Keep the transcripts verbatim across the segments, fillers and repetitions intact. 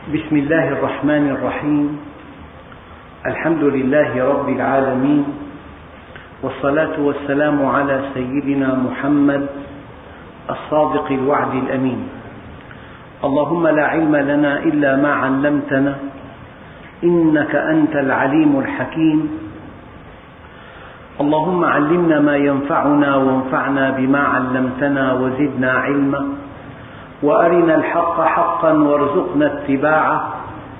بسم الله الرحمن الرحيم. الحمد لله رب العالمين، والصلاة والسلام على سيدنا محمد الصادق الوعد الأمين. اللهم لا علم لنا إلا ما علمتنا إنك أنت العليم الحكيم. اللهم علمنا ما ينفعنا وانفعنا بما علمتنا وزدنا علما، وأرنا الحق حقا وارزقنا اتباعه،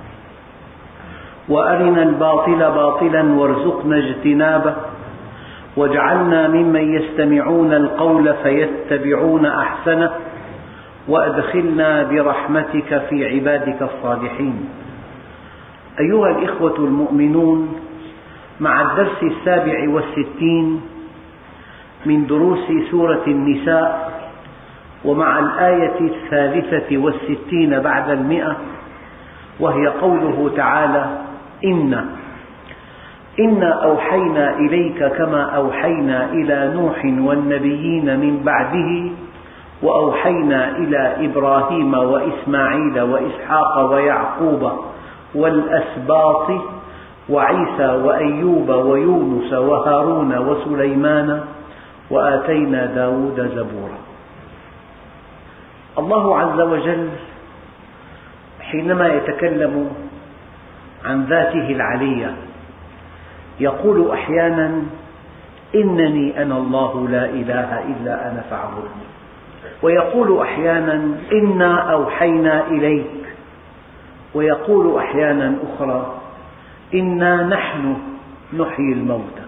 وأرنا الباطل باطلا وارزقنا اجتنابه، واجعلنا ممن يستمعون القول فيتبعون أحسنه، وأدخلنا برحمتك في عبادك الصالحين. أيها الإخوة المؤمنون، مع الدرس السابع والستين من دروس سورة النساء، ومع الآية الثالثة والستين بعد المئة، وهي قوله تعالى: إنا إنا أوحينا إليك كما أوحينا إلى نوح والنبيين من بعده، وأوحينا إلى إبراهيم وإسماعيل وإسحاق ويعقوب والأسباط وعيسى وأيوب ويونس وهارون وسليمان وآتينا داود زبورا. الله عز وجل حينما يتكلم عن ذاته العلية يقول أحيانا: إنني أنا الله لا إله إلا أنا فاعبدني، ويقول أحيانا: إنا أوحينا إليك، ويقول أحيانا أخرى: إنا نحن نحيي الموتى.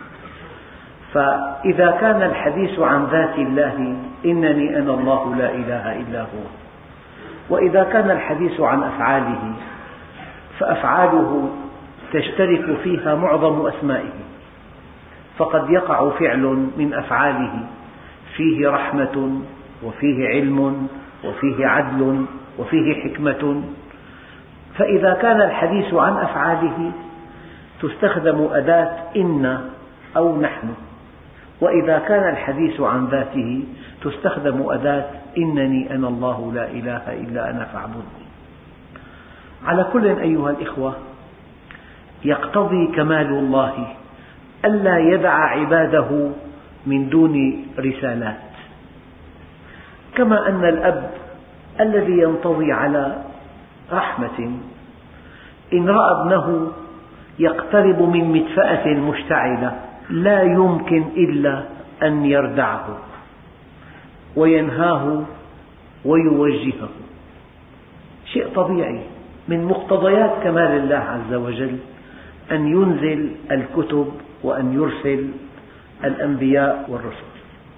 فإذا كان الحديث عن ذات الله إنني أنا الله لا إله إلا هو، وإذا كان الحديث عن أفعاله فأفعاله تشترك فيها معظم أسمائه، فقد يقع فعل من أفعاله فيه رحمة وفيه علم وفيه عدل وفيه حكمة. فإذا كان الحديث عن أفعاله تستخدم أداة إن أو نحن، وإذا كان الحديث عن ذاته تستخدم أداة إنني أنا الله لا إله إلا أنا فاعبدني. على كل أيها الإخوة، يقتضي كمال الله ألا يدع عباده من دون رسالات، كما أن الأب الذي ينطوي على رحمة إن رأى ابنه يقترب من مدفأة مشتعلة لا يمكن إلا أن يردعه وينهاه ويوجهه، شيء طبيعي من مقتضيات كمال الله عز وجل أن ينزل الكتب وأن يرسل الأنبياء والرسل.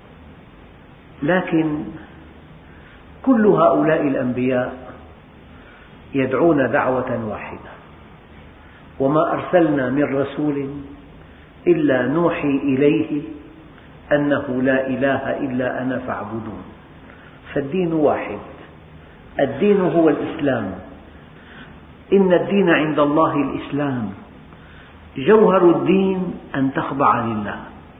لكن كل هؤلاء الأنبياء يدعون دعوة واحدة: وما أرسلنا من رسول إلا نوحي إليه أنه لا إله إلا أنا فاعبدون. فالدين واحد، الدين هو الإسلام. إن الدين عند الله الإسلام. جوهر الدين أن تخضع لله.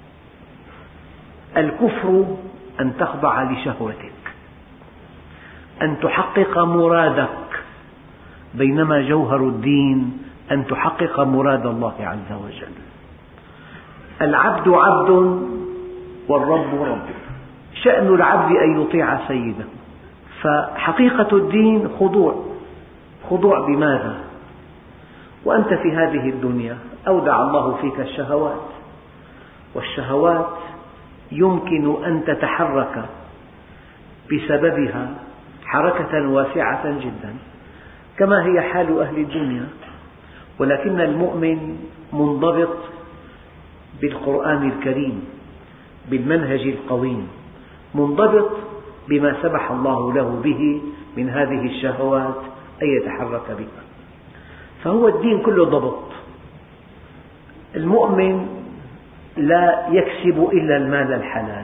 الكفر أن تخضع لشهوتك، أن تحقق مرادك، بينما جوهر الدين أن تحقق مراد الله عز وجل. العبد عبد والرب رب، شأن العبد أن يطيع سيده. فحقيقة الدين خضوع. خضوع بماذا؟ وأنت في هذه الدنيا أودع الله فيك الشهوات، والشهوات يمكن أن تتحرك بسببها حركة واسعة جدا كما هي حال أهل الدنيا، ولكن المؤمن منضبط بالقرآن الكريم، بالمنهج القويم، منضبط بما سمح الله له به من هذه الشهوات أن يتحرك بها. فهو الدين كله ضبط. المؤمن لا يكسب إلا المال الحلال،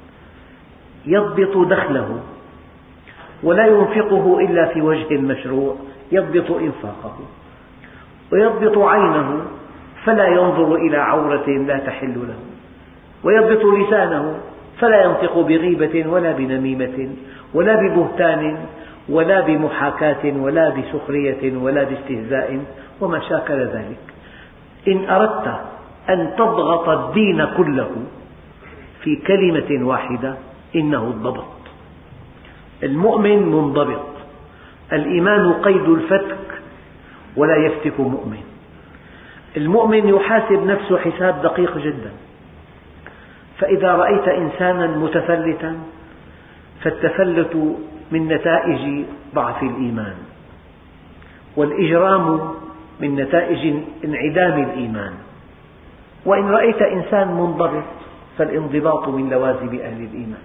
يضبط دخله، ولا ينفقه إلا في وجه مشروع، يضبط إنفاقه، ويضبط عينه فلا ينظر إلى عورة لا تحل له، ويضبط لسانه فلا ينطق بغيبة ولا بنميمة ولا ببهتان ولا بمحاكاة ولا بسخرية ولا باستهزاء وما شاكل ذلك. إن أردت أن تضغط الدين كله في كلمة واحدة إنه الضبط. المؤمن منضبط، الإيمان قيد الفتك ولا يفتك مؤمن. المؤمن يحاسب نفسه حساب دقيق جدا، فإذا رأيت إنسانا متفلتا فالتفلت من نتائج ضعف الإيمان، والإجرام من نتائج انعدام الإيمان. وإن رأيت إنسان منضبط فالانضباط من لوازم أهل الإيمان.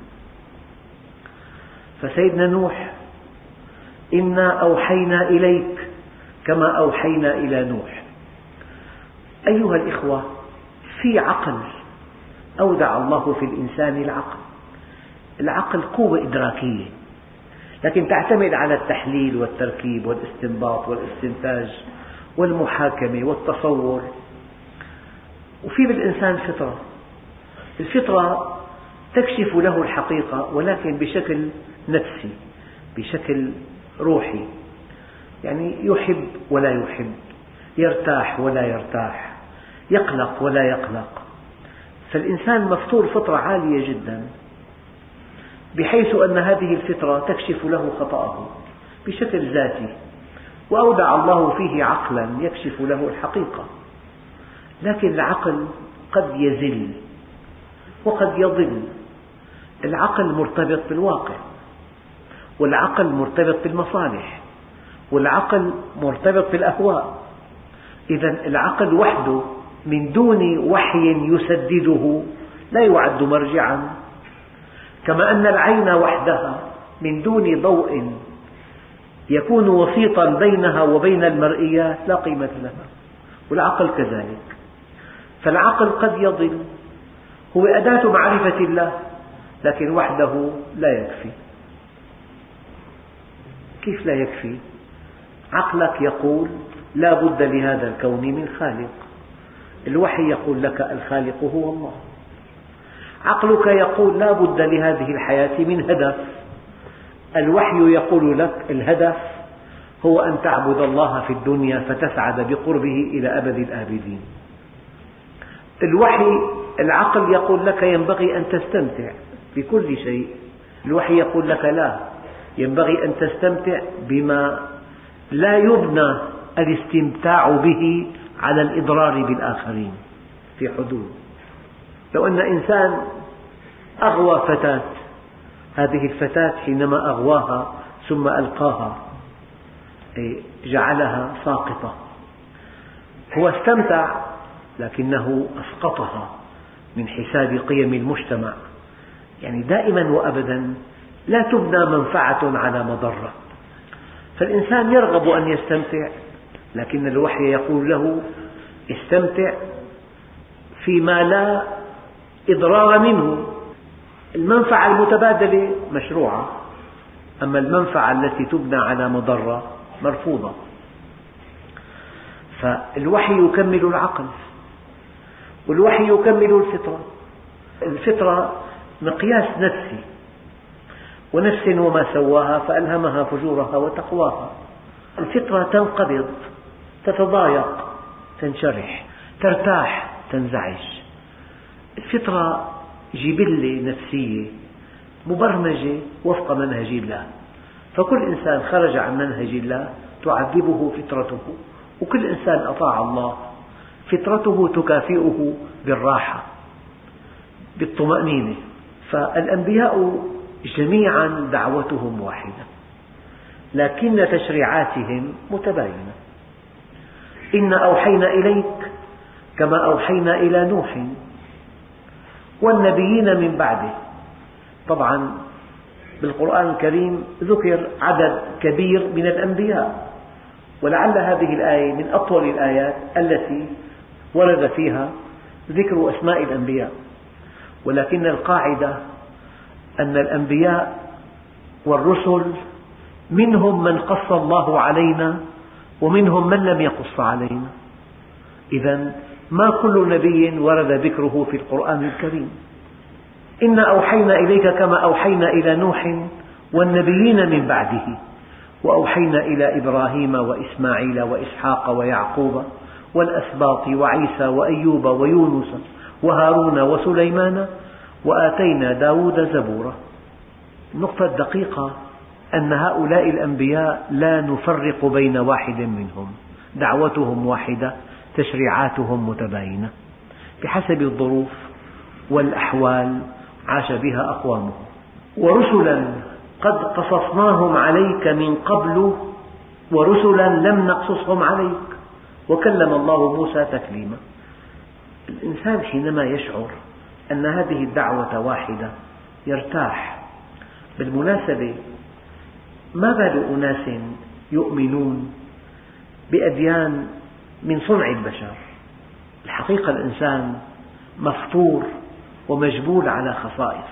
فسيدنا نوح: إنا أوحينا إليك كما أوحينا إلى نوح. أيها الإخوة، في عقل أودع الله في الإنسان العقل. العقل قوة إدراكية، لكن تعتمد على التحليل والتركيب والاستنباط والاستنتاج والمحاكمة والتصور. وفي بالإنسان فطرة، الفطرة تكشف له الحقيقة ولكن بشكل نفسي، بشكل روحي، يعني يحب ولا يحب، يرتاح ولا يرتاح، يقلق ولا يقلق. فالإنسان مفطور فطرة عالية جدا، بحيث أن هذه الفطرة تكشف له خطأه بشكل ذاتي، وأودع الله فيه عقلا يكشف له الحقيقة. لكن العقل قد يزل وقد يضل. العقل مرتبط بالواقع، والعقل مرتبط بالمصالح، والعقل مرتبط بالأهواء. إذا العقل وحده من دون وحي يسدده لا يعد مرجعا، كما أن العين وحدها من دون ضوء يكون وسيطا بينها وبين المرئيات لا قيمة لها، والعقل كذلك. فالعقل قد يضل، هو أداة معرفة الله، لكن وحده لا يكفي. كيف لا يكفي؟ عقلك يقول لا بد لهذا الكون من خالق، الوحي يقول لك الخالق هو الله. عقلك يقول لا بد لهذه الحياة من هدف، الوحي يقول لك الهدف هو أن تعبد الله في الدنيا فتسعد بقربه إلى أبد الآبدين. الوحي العقل يقول لك ينبغي أن تستمتع بكل شيء، الوحي يقول لك لا، ينبغي أن تستمتع بما لا يبنى الاستمتاع به على الإضرار بالآخرين في حدود. لو أن إنسان أغوى فتاة، هذه الفتاة حينما أغواها ثم ألقاها جعلها ساقطة، هو استمتع لكنه أسقطها من حساب قيم المجتمع. يعني دائما وأبدا لا تبنى منفعة على مضرة. فالإنسان يرغب أن يستمتع، لكن الوحي يقول له استمتع فيما لا إضرار منه. المنفعة المتبادلة مشروعة، أما المنفعة التي تبنى على مضرة مرفوضة. فالوحي يكمل العقل، والوحي يكمل الفطرة. الفطرة مقياس نفسي، ونفس وما سواها فألهمها فجورها وتقواها. الفطرة تنقبض، تتضايق، تنشرح، ترتاح، تنزعج. الفطرة جبلة نفسية مبرمجة وفق منهج الله، فكل إنسان خرج عن منهج الله تعذبه فطرته، وكل إنسان أطاع الله فطرته تكافئه بالراحة بالطمأنينة. فالأنبياء جميعا دعوتهم واحدة، لكن تشريعاتهم متباينة. إنا أوحينا إليك كما أوحينا إلى نوح والنبيين من بعده. طبعا بالقرآن الكريم ذكر عدد كبير من الأنبياء، ولعل هذه الآية من أطول الآيات التي ورد فيها ذكر أسماء الأنبياء. ولكن القاعدة أن الأنبياء والرسل منهم من قص الله علينا ومنهم من لم يقص علينا. إذن ما كل نبي ورد ذكره في القرآن الكريم. إنا أوحينا إليك كما أوحينا إلى نوح والنبيين من بعده. وأوحينا إلى إبراهيم وإسماعيل وإسحاق ويعقوب والأسباط وعيسى وأيوب ويونس وهارون وسليمان وآتينا داود زبورا. النقطة الدقيقة أن هؤلاء الأنبياء لا نفرق بين واحد منهم، دعوتهم واحدة، تشريعاتهم متباينة بحسب الظروف والأحوال عاش بها أقوامهم. ورسلا قد قصصناهم عليك من قبل ورسلا لم نقصصهم عليك وكلم الله موسى تكليما. الإنسان حينما يشعر أن هذه الدعوة واحدة يرتاح. بالمناسبة ما بال أناس يؤمنون بأديان من صنع البشر؟ الحقيقة الإنسان مفطور ومجبول على خصائص.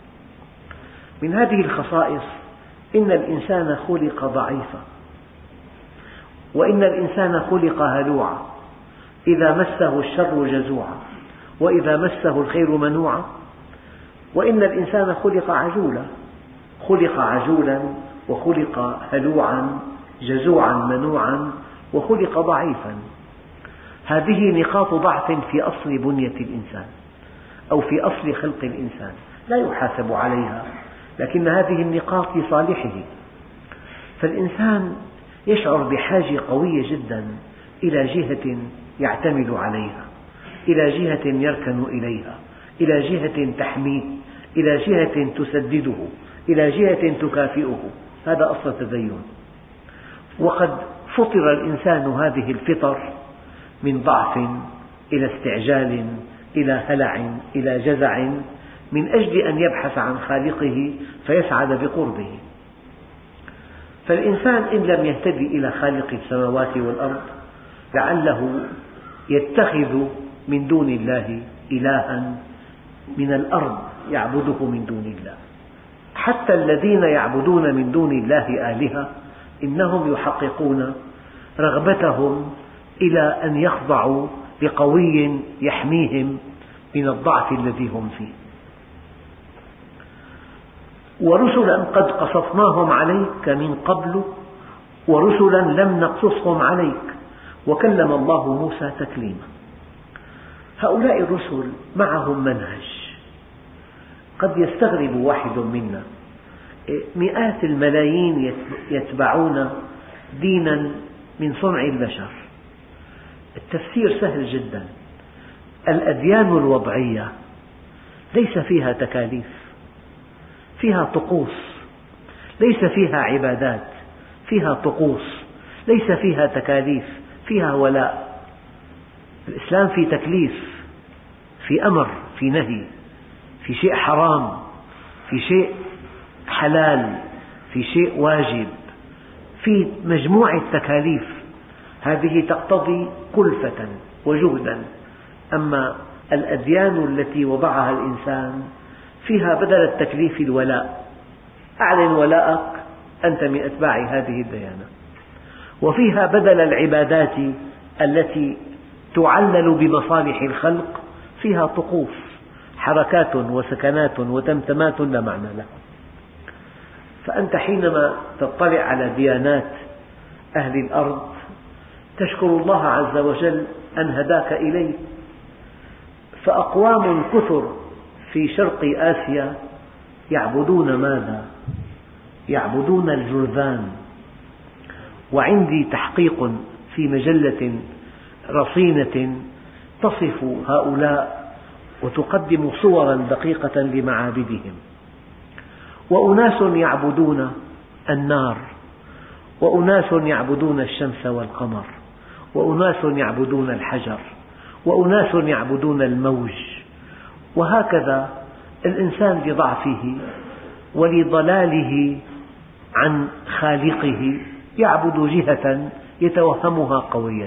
من هذه الخصائص إن الإنسان خلق ضعيفا، وإن الإنسان خلق هلوعا، إذا مسه الشر جزوعا وإذا مسه الخير منوعا، وإن الإنسان خلق عجولا، خلق عجولا وخلق هلوعا جزوعا منوعا وخلق ضعيفا. هذه نقاط ضعف في أصل بنية الإنسان أو في أصل خلق الإنسان، لا يحاسب عليها، لكن هذه النقاط لصالحه. فالإنسان يشعر بحاجة قوية جدا إلى جهة يعتمد عليها، إلى جهة يركن إليها، إلى جهة تحميه، إلى جهة تسدده، إلى جهة تكافئه. هذا أصل التدين. وقد فطر الإنسان هذه الفطر من ضعف إلى استعجال إلى هلع إلى جزع، من أجل أن يبحث عن خالقه فيسعد بقربه. فالإنسان إن لم يهتدي إلى خالق السماوات والأرض لعله يتخذ من دون الله إلها من الأرض يعبده من دون الله. حتى الذين يعبدون من دون الله آلهة إنهم يحققون رغبتهم إلى أن يخضعوا لقوي يحميهم من الضعف الذي هم فيه. ورسلا قد قصصناهم عليك من قبل ورسلا لم نقصصهم عليك وكلم الله موسى تكليما. هؤلاء الرسل معهم منهج. قد يستغرب واحد منا، مئات الملايين يتبعون دينا من صنع البشر. التفسير سهل جدا. الأديان الوضعية ليس فيها تكاليف، فيها طقوس، ليس فيها عبادات، فيها طقوس، ليس فيها تكاليف، فيها ولاء. الإسلام في تكليف، في أمر، في نهي، في شيء حرام، في شيء حلال، في شيء واجب، في مجموعة تكاليف هذه تقتضي كلفة وجهدا. أما الأديان التي وضعها الإنسان فيها بدل التكليف الولاء، أعلن ولاءك أنت من أتباع هذه الديانة. وفيها بدل العبادات التي تعلل بمصالح الخلق فيها طقوس، حركات وسكنات وتمتمات لا معنى لها. فأنت حينما تطلع على ديانات أهل الأرض تشكر الله عز وجل أن هداك إليه. فأقوام كثر في شرق آسيا يعبدون ماذا؟ يعبدون الجرذان. وعندي تحقيق في مجلة رصينة تصف هؤلاء وتقدم صورا دقيقة لمعابدهم. وأناس يعبدون النار، وأناس يعبدون الشمس والقمر، وأناس يعبدون الحجر، وأناس يعبدون الموج. وهكذا الإنسان لضعفه ولضلاله عن خالقه يعبد جهة يتوهمها قوية.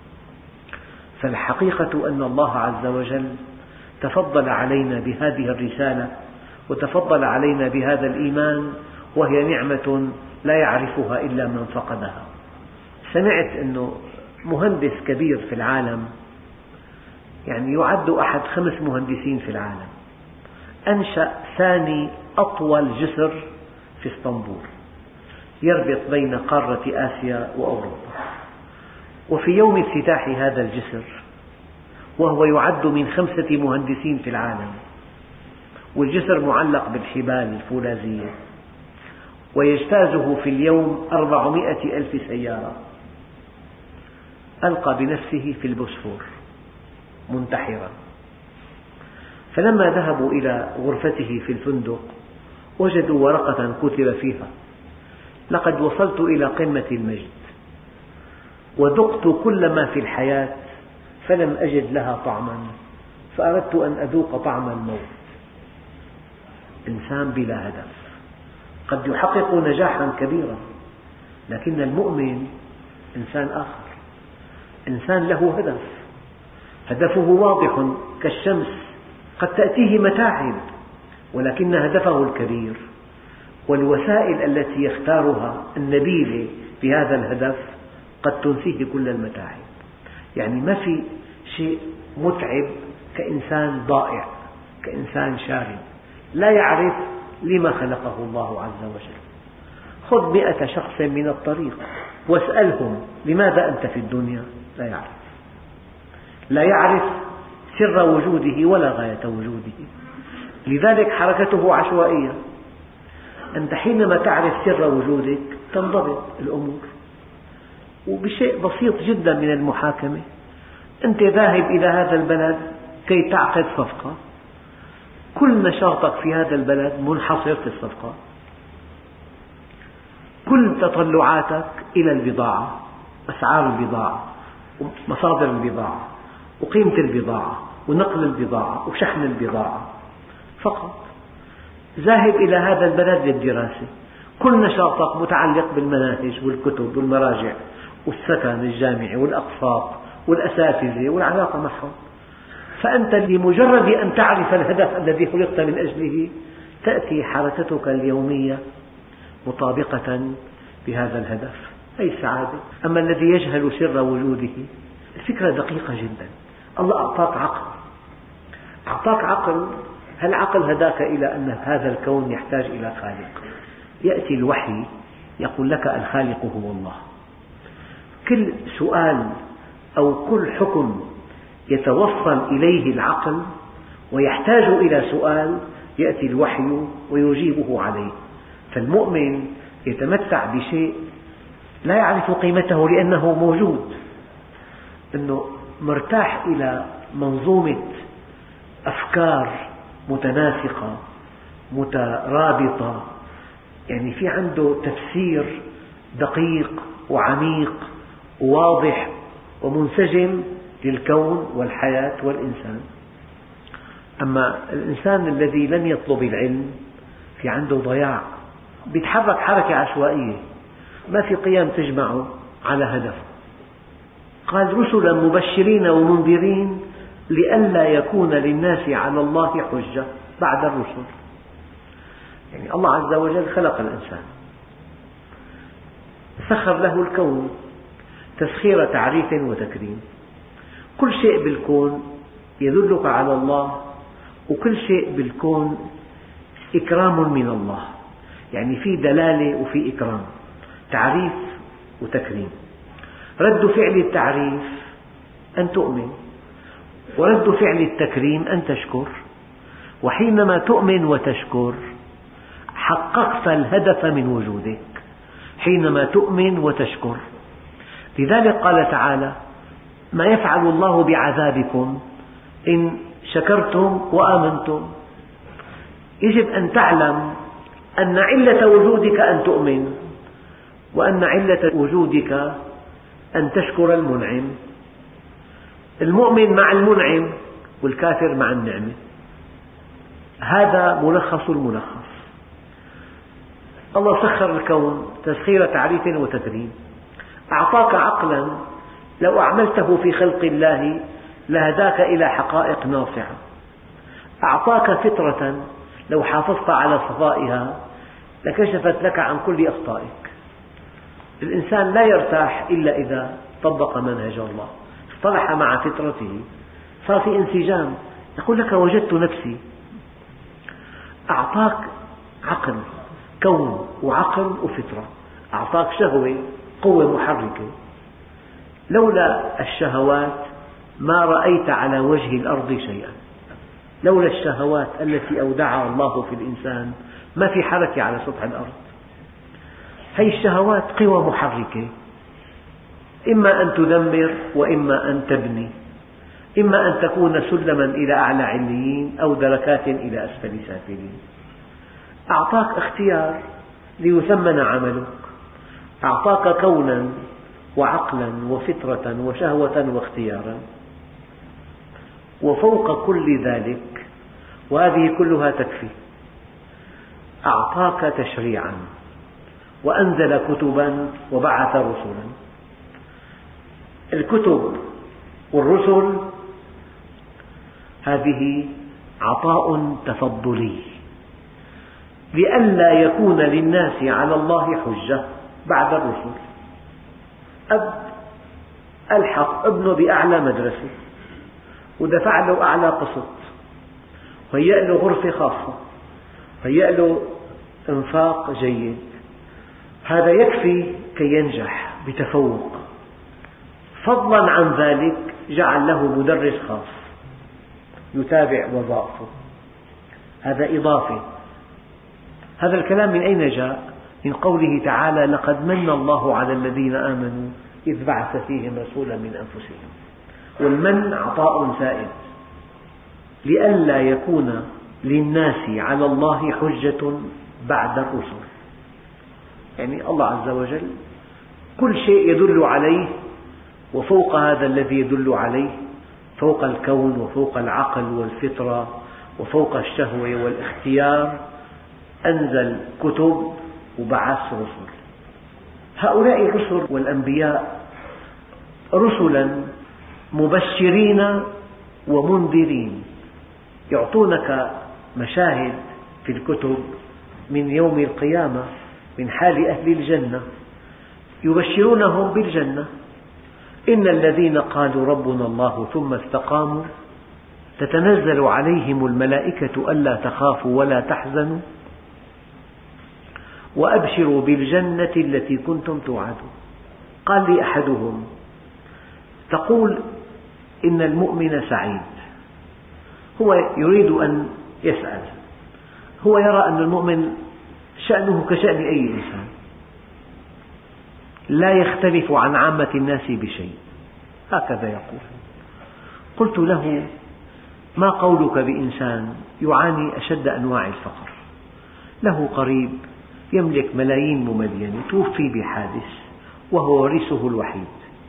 فالحقيقة أن الله عز وجل تفضل علينا بهذه الرسالة وتفضل علينا بهذا الإيمان، وهي نعمة لا يعرفها إلا من فقدها. سمعت أنه مهندس كبير في العالم، يعني يعد أحد خمس مهندسين في العالم، أنشأ ثاني أطول جسر في اسطنبول. يربط بين قارة آسيا وأوروبا. وفي يوم افتتاح هذا الجسر، وهو يعد من خمسة مهندسين في العالم، والجسر معلق بالحبال الفولاذية، ويجتازه في اليوم أربعمائة ألف سيارة، ألقى بنفسه في البوسفور منتحرا. فلما ذهبوا إلى غرفته في الفندق وجدوا ورقة كتب فيها: لقد وصلت إلى قمة المجد، وذقت كل ما في الحياة فلم أجد لها طعما، فأردت أن أذوق طعم الموت. إنسان بلا هدف قد يحقق نجاحا كبيرا، لكن المؤمن إنسان آخر، إنسان له هدف، هدفه واضح كالشمس، قد تأتيه متاعب ولكن هدفه الكبير، والوسائل التي يختارها النبيلة بهذا الهدف قد تنسيه كل المتاعب. يعني ما في شيء متعب كإنسان ضائع، كإنسان شارد لا يعرف لما خلقه الله عز وجل. خذ مئة شخص من الطريق واسألهم: لماذا أنت في الدنيا؟ لا يعرف، لا يعرف سر وجوده ولا غاية وجوده. لذلك حركته عشوائية. أنت حينما تعرف سر وجودك تنضبط الأمور. وبشيء بسيط جدا من المحاكمة، أنت ذاهب إلى هذا البلد كي تعقد صفقة، كل نشاطك في هذا البلد منحصر في الصفقة، كل تطلعاتك إلى البضاعة، أسعار البضاعة ومصادر البضاعة وقيمة البضاعة ونقل البضاعة وشحن البضاعة فقط. ذاهب إلى هذا البلد للدراسة، كل نشاطك متعلق بالمناهج والكتب والمراجع والسكن الجامعي والأقساط والأساتذة والعلاقة معهم. فأنت بمجرد أن تعرف الهدف الذي خلقت من أجله تأتي حركتك اليومية مطابقة بهذا الهدف. أي سعادة. أما الذي يجهل سر وجوده، الفكرة دقيقة جدا. الله أعطاك عقل، أعطاك عقل، هالعقل هداك إلى أن هذا الكون يحتاج إلى خالق. يأتي الوحي يقول لك: الخالق هو الله. كل سؤال أو كل حكم يتوصل إليه العقل ويحتاج إلى سؤال، يأتي الوحي ويجيبه عليه. فالمؤمن يتمتع بشيء لا يعرف قيمته لأنه موجود، أنه مرتاح إلى منظومة أفكار متناسقة مترابطة، يعني في عنده تفسير دقيق وعميق وواضح ومنسجم للكون والحياة والإنسان. أما الإنسان الذي لم يطلب العلم في عنده ضياع، يتحرك حركة عشوائية، ما في قيم تجمعه على هدف. قال: رسلا مبشرين ومنذرين لئلا يكون للناس على الله حجة بعد الرسل. يعني الله عز وجل خلق الإنسان، سخر له الكون تسخير تعريف وتكريم. كل شيء بالكون يدلك على الله، وكل شيء بالكون إكرام من الله. يعني في دلالة وفي إكرام، تعريف وتكريم. رد فعل التعريف أن تؤمن، ورد فعل التكريم أن تشكر. وحينما تؤمن وتشكر حققت الهدف من وجودك، حينما تؤمن وتشكر. لذلك قال تعالى: ما يفعل الله بعذابكم إن شكرتم وآمنتم. يجب أن تعلم أن علة وجودك أن تؤمن، وأن علة وجودك أن تشكر المنعم. المؤمن مع المنعم والكافر مع النعمة. هذا ملخص الملخص. الله سخر الكون تسخير تعريف وتكريم. أعطاك عقلا لو أعملته في خلق الله لهداك إلى حقائق ناصعة. أعطاك فطرة لو حافظت على صفائها لكشفت لك عن كل أخطائك. الإنسان لا يرتاح إلا إذا طبق منهج الله، اصطلح مع فطرته، صار في انسجام. يقول لك: وجدت نفسي. أعطاك عقل، كون وعقل وفطرة. أعطاك شهوة، قوة محركة. لولا الشهوات ما رأيت على وجه الأرض شيئا. لولا الشهوات التي أودعها الله في الإنسان ما في حركة على سطح الأرض. هذه الشهوات قوى محركة، إما أن تدمر وإما أن تبني، إما أن تكون سلما إلى أعلى عليين أو دركات إلى أسفل سافلين. أعطاك اختيار ليثمن عملك، أعطاك كونا وعقلا وفطرة وشهوة واختيارا. وفوق كل ذلك، وهذه كلها تكفي، أعطاك تشريعا وأنزل كتبا وبعث رسلا. الكتب والرسل هذه عطاء تفضلي لئلا يكون للناس على الله حجة بعد الرسل. أب ألحق ابنه بأعلى مدرسة ودفع له أعلى قسط، وهيأ له غرفة خاصة، وهيأ له إنفاق جيد، هذا يكفي كي ينجح بتفوق. فضلا عن ذلك جعل له مدرس خاص يتابع وظائفه، هذا إضافة. هذا الكلام من أين جاء؟ من قوله تعالى: لقد من الله على الذين آمنوا إذ بعث فيهم رسولا من أنفسهم. والمن عطاء زائد لئلا يكون للناس على الله حجة بعد الرسل. يعني الله عز وجل كل شيء يدل عليه، وفوق هذا الذي يدل عليه، فوق الكون وفوق العقل والفطرة وفوق الشهوة والاختيار، أنزل كتب وبعث رسل. هؤلاء الرسل والأنبياء رسلا مبشرين ومنذرين، يعطونك مشاهد في الكتب من يوم القيامة من حال أهل الجنة، يبشرونهم بالجنة: إن الذين قالوا ربنا الله ثم استقاموا تتنزل عليهم الملائكة ألا تخافوا ولا تحزنوا وأبشروا بالجنة التي كنتم توعدون. قال لي أحدهم: تقول إن المؤمن سعيد، هو يريد أن يسأل، هو يرى أن المؤمن شأنه كشأن أي إنسان، لا يختلف عن عامة الناس بشيء، هكذا يقول. قلت له: ما قولك بإنسان يعاني أشد أنواع الفقر، له قريب يملك ملايين مملينة توفي بحادث وهو ورثه الوحيد،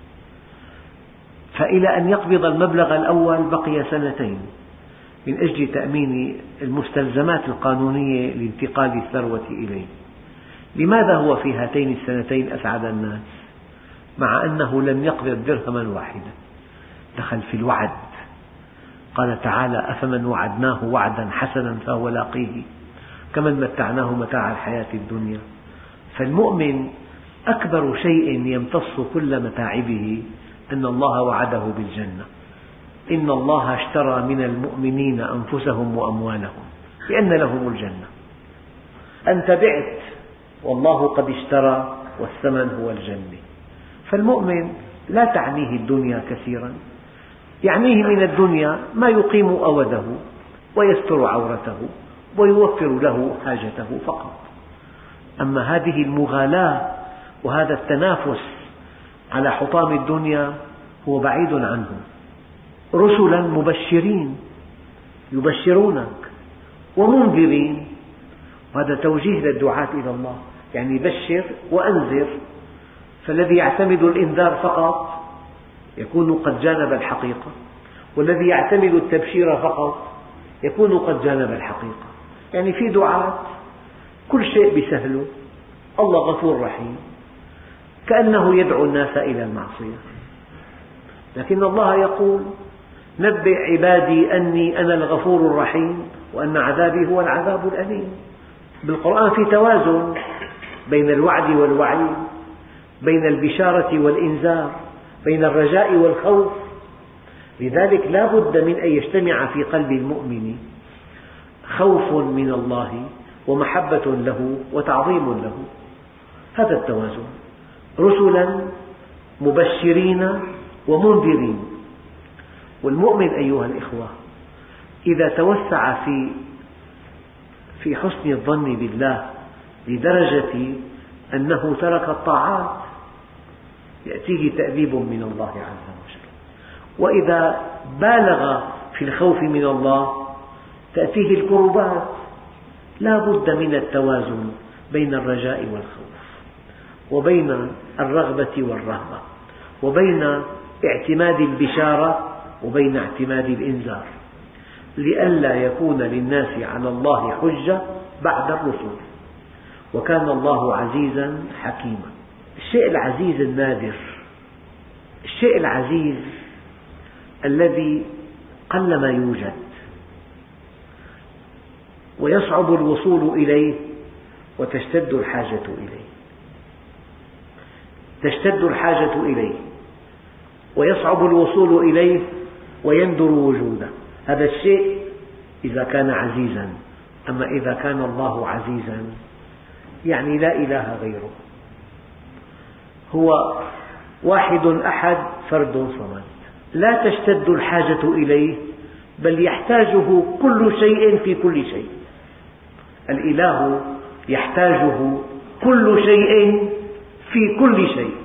فإلى أن يقبض المبلغ الأول بقي سنتين من أجل تأمين المستلزمات القانونية لانتقال الثروة إليه. لماذا هو في هاتين السنتين أسعد الناس مع أنه لم يقبض درهما واحدا؟ دخل في الوعد. قال تعالى: أفمن وعدناه وعدا حسنا فهو لاقيه كمن متعناه متاع الحياة الدنيا. فالمؤمن أكبر شيء يمتص كل متاعبه أن الله وعده بالجنة. إن الله اشترى من المؤمنين أنفسهم وأموالهم بأن لهم الجنة. أنت بعت والله قد اشترى والثمن هو الجنة. فالمؤمن لا تعنيه الدنيا كثيرا، يعنيه من الدنيا ما يقيم أوده ويستر عورته ويوفر له حاجته فقط. أما هذه المغالاة وهذا التنافس على حطام الدنيا هو بعيد عنه. رسلا مبشرين يبشرونك ومنذرين، وهذا توجيه للدعاة إلى الله، يعني بشر وأنذر. فالذي يعتمد الإنذار فقط يكون قد جانب الحقيقة، والذي يعتمد التبشير فقط يكون قد جانب الحقيقة. يعني في دعاة كل شيء بسهله، الله غفور رحيم، كأنه يدعو الناس إلى المعصية، لكن الله يقول: نبئ عبادي أني أنا الغفور الرحيم وأن عذابي هو العذاب الأليم. بالقرآن في توازن بين الوعد والوعيد، بين البشارة والإنذار، بين الرجاء والخوف. لذلك لا بد من أن يجتمع في قلب المؤمن خوف من الله ومحبة له وتعظيم له. هذا التوازن. رسلا مبشرين ومنذرين. والمؤمن أيها الإخوة إذا توسع في في حسن الظن بالله لدرجة أنه ترك الطاعات يأتيه تأديب من الله عز وجل، وإذا بالغ في الخوف من الله تأتيه الكربات. لا بد من التوازن بين الرجاء والخوف، وبين الرغبة والرهبة، وبين اعتماد البشارة وبين اعتماد الإنذار، لئلا يكون للناس على الله حجة بعد الرسل. وكان الله عزيزا حكيما. الشيء العزيز النادر، الشيء العزيز الذي قلما يوجد ويصعب الوصول إليه وتشتد الحاجة إليه، تشتد الحاجة إليه ويصعب الوصول إليه ويندر وجوده. هذا الشيء إذا كان عزيزا. أما إذا كان الله عزيزا يعني لا إله غيره، هو واحد أحد فرد صمد، لا تشتد الحاجة إليه بل يحتاجه كل شيء في كل شيء. الإله يحتاجه كل شيء في كل شيء.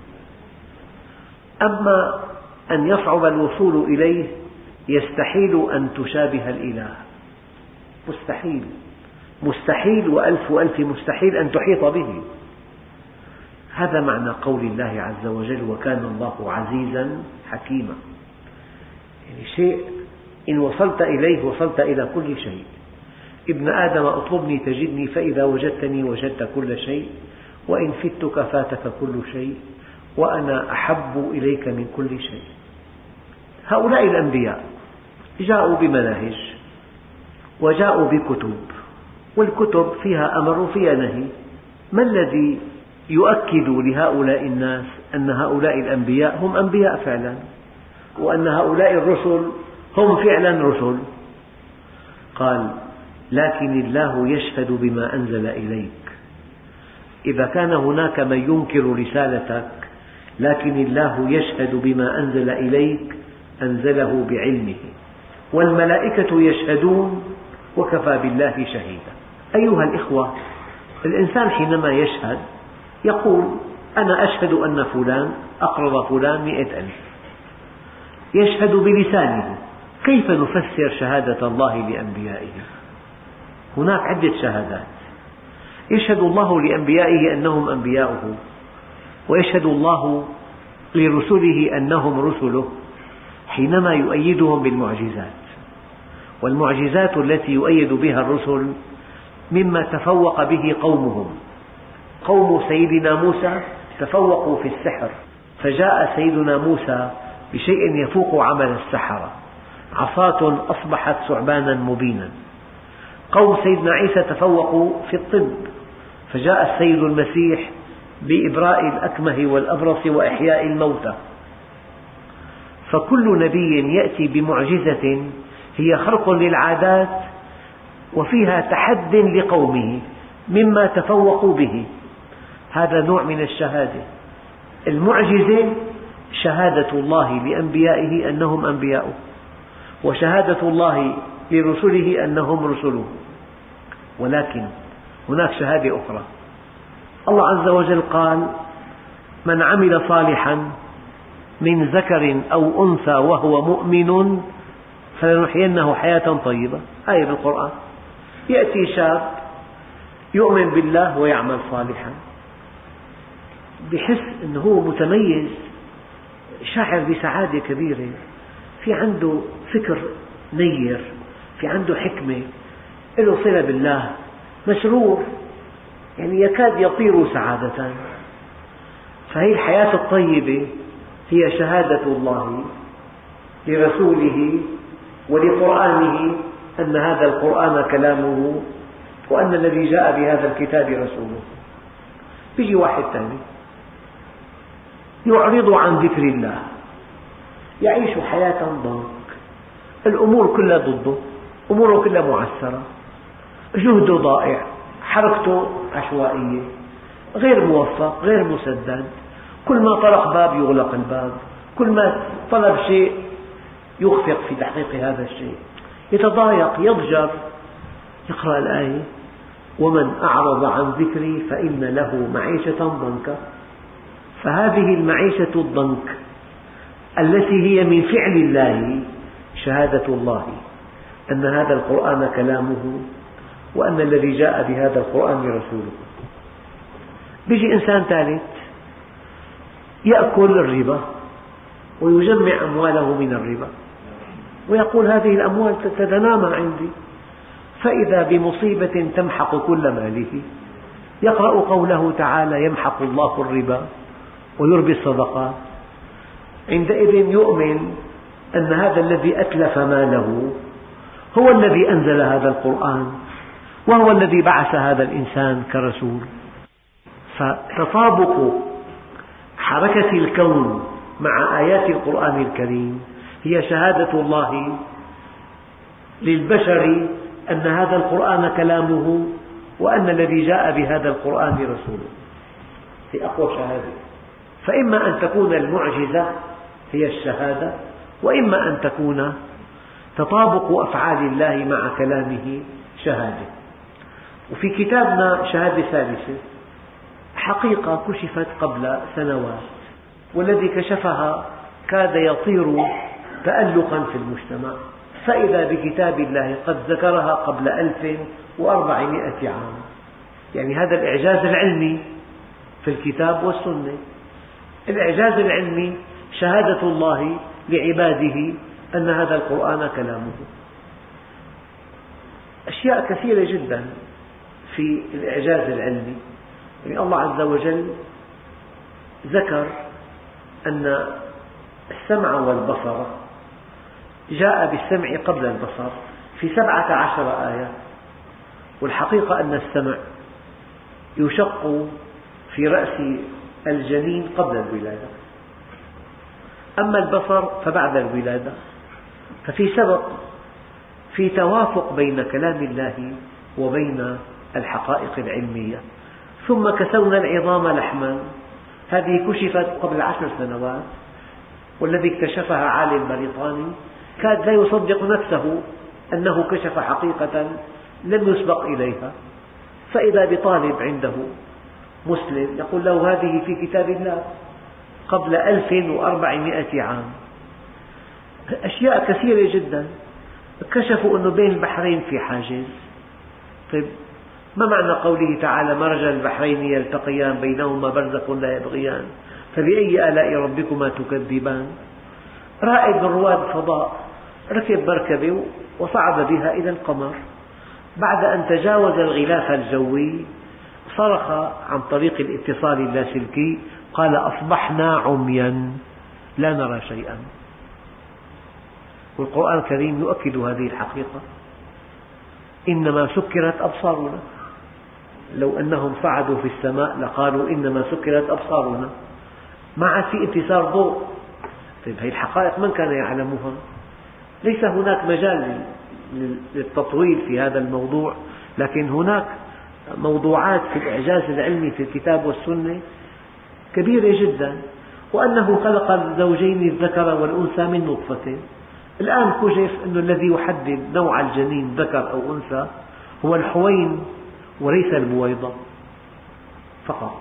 أما أن يصعب الوصول إليه يستحيل أن تشابه الإله، مستحيل، مستحيل وألف ألف مستحيل أن تحيط به. هذا معنى قول الله عز وجل وكان الله عزيزا حكيما. يعني شيء إن وصلت إليه وصلت إلى كل شيء. ابن آدم اطلبني تجدني فإذا وجدتني وجدت كل شيء، وإن فتك فاتك كل شيء، وأنا أحب إليك من كل شيء. هؤلاء الأنبياء جاءوا بمناهج وجاءوا بكتب، والكتب فيها أمر وفيها نهي. ما الذي يؤكد لهؤلاء الناس أن هؤلاء الأنبياء هم أنبياء فعلا، وأن هؤلاء الرسل هم فعلا رسل؟ قال لكن الله يشهد بما أنزل إليك. إذا كان هناك من ينكر رسالتك لكن الله يشهد بما أنزل إليك أنزله بعلمه، والملائكة يشهدون وكفى بالله شهيدا. أيها الإخوة، الإنسان حينما يشهد يقول أنا أشهد أن فلان أقرض فلان مئة ألف، يشهد بلسانه. كيف نفسر شهادة الله لأنبيائه؟ هناك عدة شهادات. يشهد الله لأنبيائه أنهم أنبياؤه، ويشهد الله لرسله أنهم رسله حينما يؤيدهم بالمعجزات. والمعجزات التي يؤيد بها الرسل مما تفوق به قومهم. قوم سيدنا موسى تفوقوا في السحر، فجاء سيدنا موسى بشيء يفوق عمل السحرة، عصاة أصبحت ثعبانا مبينا. قوم سيدنا عيسى تفوقوا في الطب، فجاء السيد المسيح بإبراء الأكمه والأبرص وإحياء الموتى. فكل نبي يأتي بمعجزة هي خرق للعادات وفيها تحد لقومه مما تفوقوا به. هذا نوع من الشهادة. المعجزة شهادة الله لأنبيائه أنهم أنبياؤه، وشهادة الله لرسله أنهم رسله. ولكن هناك شهادة أخرى. الله عز وجل قال من عمل صالحا من ذكر أو أنثى وهو مؤمن فلنحيينه حياة طيبة. آية بالقرآن. يأتي شاب يؤمن بالله ويعمل صالحا، بحس أنه هو متميز، شاعر بسعادة كبيرة، في عنده فكر نير، في عنده حكمة، له صلة بالله، مسرور، يعني يكاد يطير سعادة. فهي الحياة الطيبة هي شهادة الله لرسوله ولقرآنه أن هذا القرآن كلامه، وأن الذي جاء بهذا الكتاب رسوله. يجي واحد ثاني يعرض عن ذكر الله، يعيش حياة ضنك، الأمور كلها ضده، أموره كلها معسرة، جهده ضائع، حركته عشوائية، غير موفق، غير مسدد، كل ما طرق باب يغلق الباب، كل ما طلب شيء يخفق في تحقيق هذا الشيء، يتضايق، يضجر. يقرأ الآية: ومن أعرض عن ذكري فإن له معيشة ضنكا. فهذه المعيشة الضنك التي هي من فعل الله شهادة الله أن هذا القرآن كلامه، وأن الذي جاء بهذا القرآن رسوله. بيجي إنسان ثالث يأكل الربا ويجمع أمواله من الربا ويقول هذه الأموال تتنامى عندي، فإذا بمصيبة تمحق كل ماله. يقرأ قوله تعالى: يمحق الله الربا ويربي الصدقات. عندئذ يؤمن أن هذا الذي أتلف ماله هو الذي أنزل هذا القرآن، وهو الذي بعث هذا الإنسان كرسول. فتطابق حركة الكون مع آيات القرآن الكريم هي شهادة الله للبشر أن هذا القرآن كلامه، وأن الذي جاء بهذا القرآن رسوله. هي أقوى شهادة. فإما أن تكون المعجزة هي الشهادة، وإما أن تكون تطابق أفعال الله مع كلامه شهادة. وفي كتابنا شهادة ثالثة، حقيقة كشفت قبل سنوات، والذي كشفها كاد يطير تألقا في المجتمع، فإذا بكتاب الله قد ذكرها قبل ألف وأربعمائة عام. يعني هذا الإعجاز العلمي في الكتاب والسنة. الإعجاز العلمي شهادة الله لعباده أن هذا القرآن كلامه. أشياء كثيرة جدا في الإعجاز العلمي. يعني الله عز وجل ذكر أن السمع والبصر جاء بالسمع قبل البصر في سبعة عشر آية، والحقيقة أن السمع يشق في رأس الجنين قبل الولادة، أما البصر فبعد الولادة. ففي سبق، في توافق بين كلام الله وبين الحقائق العلمية. ثم كسونا العظام لحما، هذه كشفت قبل عشر سنوات، والذي اكتشفها عالم بريطاني كاد لا يصدق نفسه أنه كشف حقيقة لم يسبق إليها. فإذا بطالب عنده مسلم يقول له هذه في كتاب الله قبل ألف وأربعمائة عام. أشياء كثيرة جدا. اكتشفوا أنه بين البحرين في حاجز. طيب ما معنى قوله تعالى: مرج البحرين يلتقيان بينهما برزخ لا يبغيان فبأي آلاء ربكما تكذبان؟ رائد من رواد الفضاء ركب مركبة وصعد بها إلى القمر، بعد أن تجاوز الغلاف الجوي صرخ عن طريق الاتصال اللاسلكي قال: أصبحنا عميا لا نرى شيئا. والقرآن الكريم يؤكد هذه الحقيقة: إنما سكرت أبصارنا. لو أنهم صعدوا في السماء لقالوا إنما سكرت أبصارنا، ما عاد في انتصار ضوء. طيب هذه الحقائق من كان يعلمها؟ ليس هناك مجال للتطويل في هذا الموضوع، لكن هناك موضوعات في الإعجاز العلمي في الكتاب والسنة كبيرة جدا. وأنه خلق الزوجين الذكر والأنثى من نطفة. الآن كشف أن الذي يحدد نوع الجنين ذكر أو أنثى هو الحوين وليس البويضة فقط.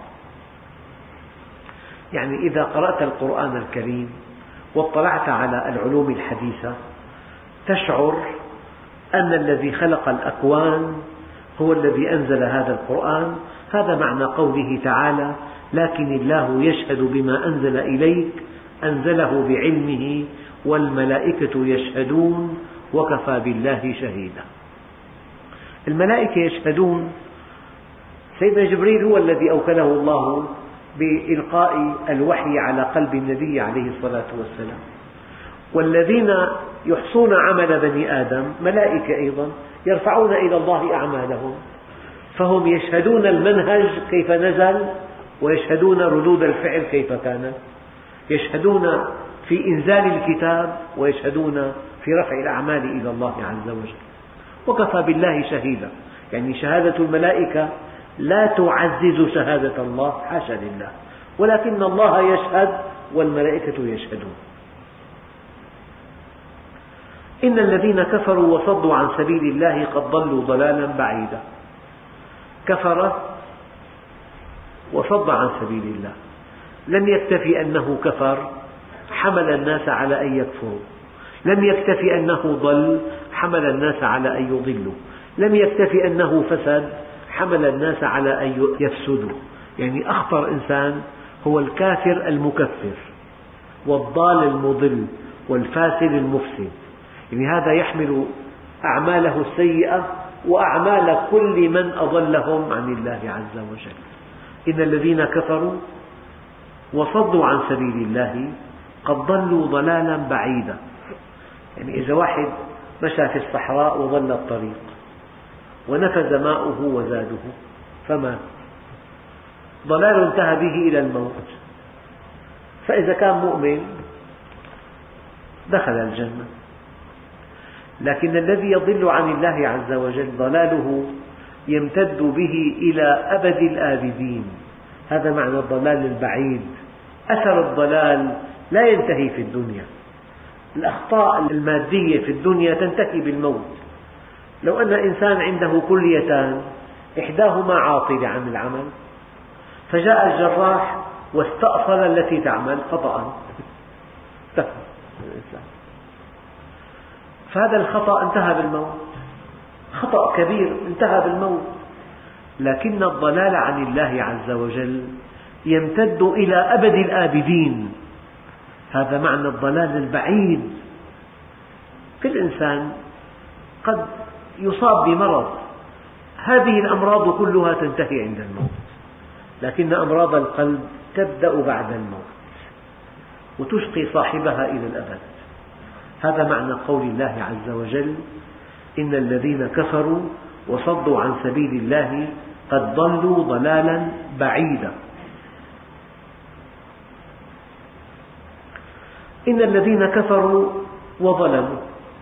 يعني إذا قرأت القرآن الكريم واطلعت على العلوم الحديثة تشعر أن الذي خلق الأكوان هو الذي أنزل هذا القرآن. هذا معنى قوله تعالى: لكن الله يشهد بما أنزل إليك أنزله بعلمه والملائكة يشهدون وكفى بالله شهيدا. الملائكة يشهدون. سيدنا جبريل هو الذي أوكله الله بإلقاء الوحي على قلب النبي عليه الصلاة والسلام. والذين يحصون عمل بني آدم ملائكة أيضا يرفعون إلى الله أعمالهم، فهم يشهدون المنهج كيف نزل، ويشهدون ردود الفعل كيف كانت، يشهدون في إنزال الكتاب، ويشهدون في رفع الأعمال إلى الله عز وجل. وكفى بالله شهيدا، يعني شهادة الملائكة لا تعزز شهادة الله، حاشا لله، ولكن الله يشهد والملائكة يشهدون. إن الذين كفروا وصدوا عن سبيل الله قد ضلوا ضلالا بعيدا. كفر وصد عن سبيل الله، لم يكتفي أنه كفر حمل الناس على أن يكفروا، لم يكتفي أنه ضل حمل الناس على أن يضلوا، لم يكتفي أنه فسد حمل الناس على أن يفسدوا. يعني أخطر إنسان هو الكافر المكفر والضال المضل والفاسد المفسد، يعني هذا يحمل أعماله السيئة وأعمال كل من أضلهم عن الله عز وجل. إن الذين كفروا وصدوا عن سبيل الله قد ضلوا ضلالا بعيدا. يعني إذا واحد مشى في الصحراء وضل الطريق ونفذ ماؤه وزاده فمات، ضلال انتهى به إلى الموت. فإذا كان مؤمن دخل الجنة، لكن الذي يضل عن الله عز وجل ضلاله يمتد به إلى أبد الآبدين. هذا معنى الضلال البعيد. أثر الضلال لا ينتهي في الدنيا، الأخطاء المادية في الدنيا تنتهي بالموت. لو أن إنسان عنده كليتان إحداهما عاطلة عن العمل، فجاء الجراح واستأصل التي تعمل خطأ، فهذا الخطأ انتهى بالموت، خطأ كبير انتهى بالموت. لكن الضلال عن الله عز وجل يمتد إلى أبد الآبدين. هذا معنى الضلال البعيد. كل إنسان قد يصاب بمرض، هذه الأمراض كلها تنتهي عند الموت، لكن أمراض القلب تبدأ بعد الموت وتشقي صاحبها إلى الأبد. هذا معنى قول الله عز وجل: إن الذين كفروا وصدوا عن سبيل الله قد ضلوا ضلالا بعيدا. إن الذين كفروا وظلموا،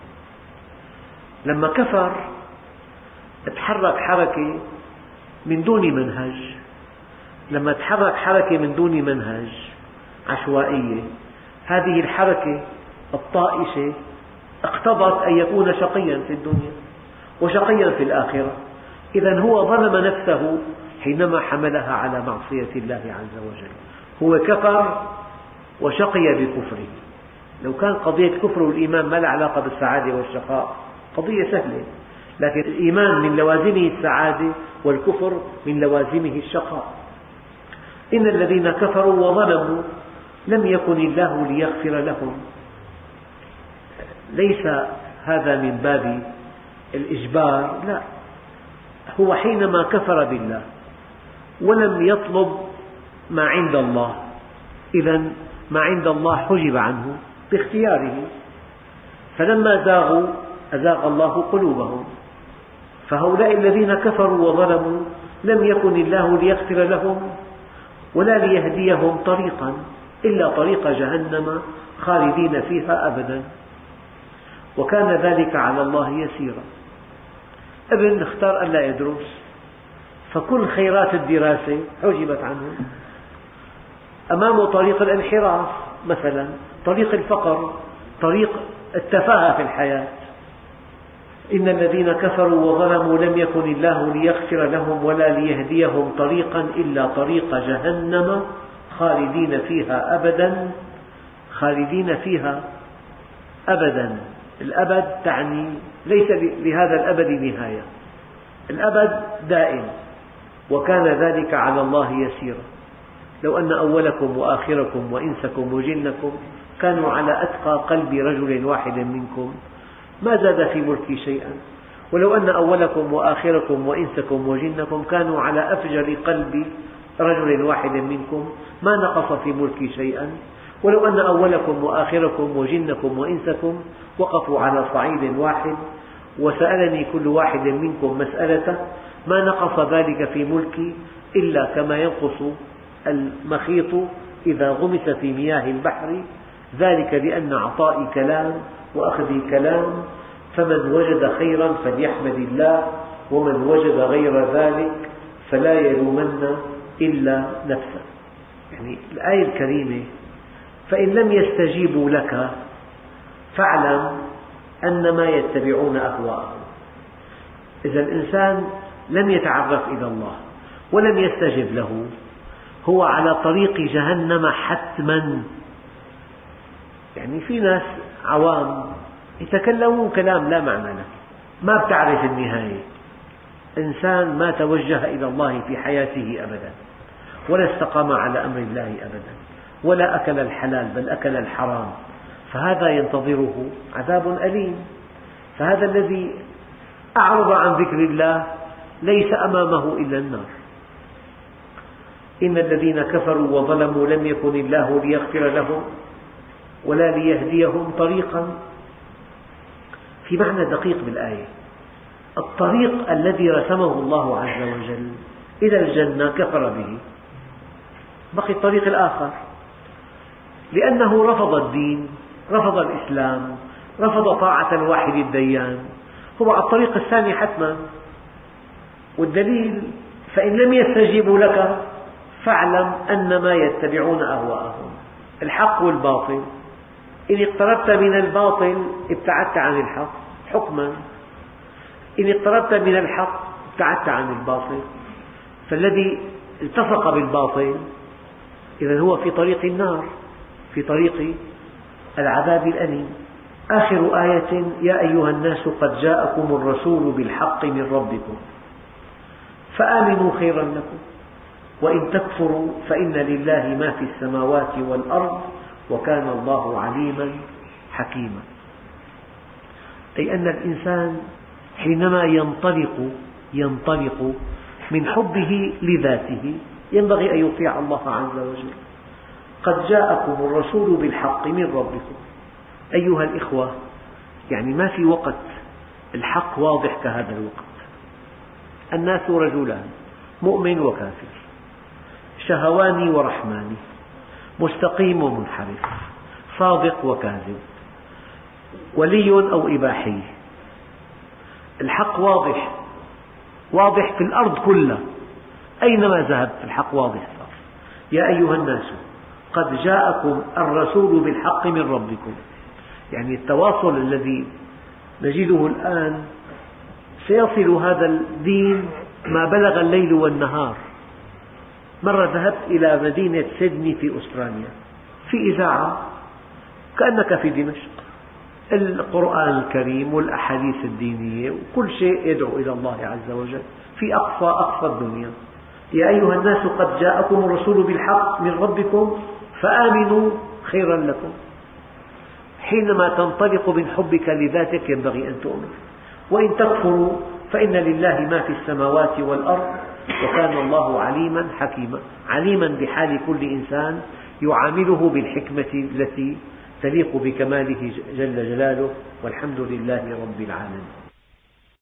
لما كفر تحرك حركة من دون منهج. لما تحرك حركة من دون منهج عشوائية، هذه الحركة الطائشة اقتضت أن يكون شقيا في الدنيا وشقيا في الآخرة. إذن هو ظلم نفسه حينما حملها على معصية الله عز وجل. هو كفر وشقي بكفره. لو كان قضية كفر والإيمان ما لها علاقة بالسعادة والشقاء قضية سهلة، لكن الإيمان من لوازمه السعادة والكفر من لوازمه الشقاء. إن الذين كفروا وظلموا لم يكن الله ليغفر لهم. ليس هذا من باب الإجبار، لا، هو حينما كفر بالله ولم يطلب ما عند الله، إذن ما عند الله حجب عنه باختياره، فلما زاغوا أزاغ الله قلوبهم. فهؤلاء الذين كفروا وظلموا لم يكن الله ليغفر لهم ولا ليهديهم طريقا إلا طريق جهنم خالدين فيها أبدا، وكان ذلك على الله يسيرا. ابن اختار ألا يدرس، فكل خيرات الدراسة حجبت عنه. أمامه طريق الانحراف مثلا، طريق الفقر، طريق التفاهة في الحياة. إن الذين كفروا وظلموا لم يكن الله ليغفر لهم ولا ليهديهم طريقا إلا طريق جهنم خالدين فيها أبدا. خالدين فيها أبدا، الأبد تعني ليس لهذا الأبد نهاية، الأبد دائم، وكان ذلك على الله يسيرا. لو أن أولكم وآخركم وإنسكم وجنكم كانوا على أتقى قلب رجل واحد منكم ما زاد في ملكي شيئا، ولو أن أولكم وآخركم وإنسكم وجنكم كانوا على أفجر قلب رجل واحد منكم ما نقص في ملكي شيئا، ولو أن أولكم وآخركم وجنكم وإنسكم وقفوا على صعيد واحد وسألني كل واحد منكم مسألة ما نقص ذلك في ملكي إلا كما ينقص المخيط إذا غمس في مياه البحر، ذلك لأن عطائي كلام وأخذي كلام، فمن وجد خيرا فليحمد الله ومن وجد غير ذلك فلا يلومن إلا نفسه. يعني الآية الكريمة فإن لم يستجيبوا لك فاعلم أنما يتبعون أهواءهم. إذا الإنسان لم يتعرف إلى الله ولم يستجب له هو على طريق جهنم حتما. يعني في ناس عوام يتكلمون كلام لا معنى له، ما بتعرف النهاية. إنسان ما توجه إلى الله في حياته أبدا، ولا استقام على أمر الله أبدا، ولا أكل الحلال بل أكل الحرام، فهذا ينتظره عذاب أليم. فهذا الذي أعرض عن ذكر الله ليس أمامه إلا النار. إن الذين كفروا وظلموا لم يكن الله ليغفر لهم ولا ليهديهم طريقا. في معنى دقيق بالآية، الطريق الذي رسمه الله عز وجل إلى الجنة كفر به، بقي الطريق الآخر، لأنه رفض الدين، رفض الإسلام، رفض طاعة الواحد الديان، هو على الطريق الثاني حتما. والدليل فإن لم يستجيبوا لك فاعلم أنما يتبعون أهواءهم. الحق والباطل، إن اقتربت من الباطل ابتعدت عن الحق حكما، إن اقتربت من الحق ابتعدت عن الباطل. فالذي التصق بالباطل إذن هو في طريق النار، في طريق العذاب الأليم. آخر آية: يا أيها الناس قد جاءكم الرسول بالحق من ربكم فآمنوا خيرا لكم وإن تكفروا فإن لله ما في السماوات والأرض وكان الله عليما حكيما. أي أن الإنسان حينما ينطلق ينطلق من حبه لذاته ينبغي أن يطيع الله عز وجل. قد جاءكم الرسول بالحق من ربكم. أيها الإخوة، يعني ما في وقت الحق واضح كهذا الوقت. الناس رجلان، مؤمن وكافر، شهواني ورحماني، مستقيم ومنحرف، صادق وكاذب، ولي أو إباحي. الحق واضح، واضح في الأرض كلها، أينما ذهبت الحق واضح صار. يا أيها الناس قد جاءكم الرسول بالحق من ربكم. يعني التواصل الذي نجده الآن سيصل هذا الدين ما بلغ الليل والنهار. مرة ذهبت إلى مدينة سيدني في أستراليا، في إذاعة كأنك في دمشق، القرآن الكريم والأحاديث الدينية وكل شيء يدعو إلى الله عز وجل في أقصى أقصى الدنيا. يا أيها الناس قد جاءكم الرسول بالحق من ربكم فآمنوا خيرا لكم. حينما تنطلق من حبك لذاتك ينبغي أن تؤمن. وإن تكفروا فإن لله ما في السماوات والأرض وكان الله عليما حكيما. عليما بحال كل إنسان، يعامله بالحكمة التي تليق بكماله جل جلاله، والحمد لله رب العالمين.